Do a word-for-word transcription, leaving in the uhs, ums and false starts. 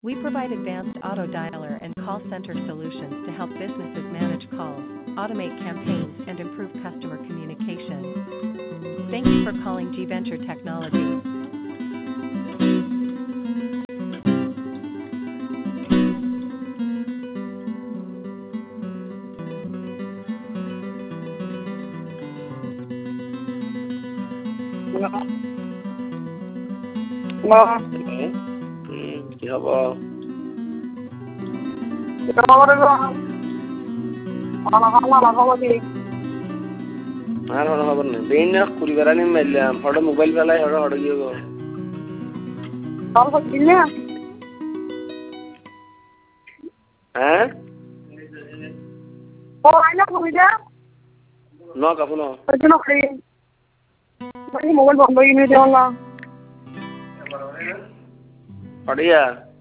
We provide advanced auto dialer and call center solutions to help businesses manage calls, automate campaigns, and improve customer communication. Thank you for calling G Venture Technology. Hello. Hmm, কি খবৰ? আর হলো খবর নেই। বেইন না কুড়ি বেড়া নিয়ে মেললাম। হঠাৎ মোবাইল ফেলাই হঠাৎ হঠাৎ গিয়ে গো। হ্যাঁ? ও আইনা কবিতা ন কাপু ন। ওইজন্য করি মোবাইল বন্ধ কিনে দেওয়া পাঠিয়া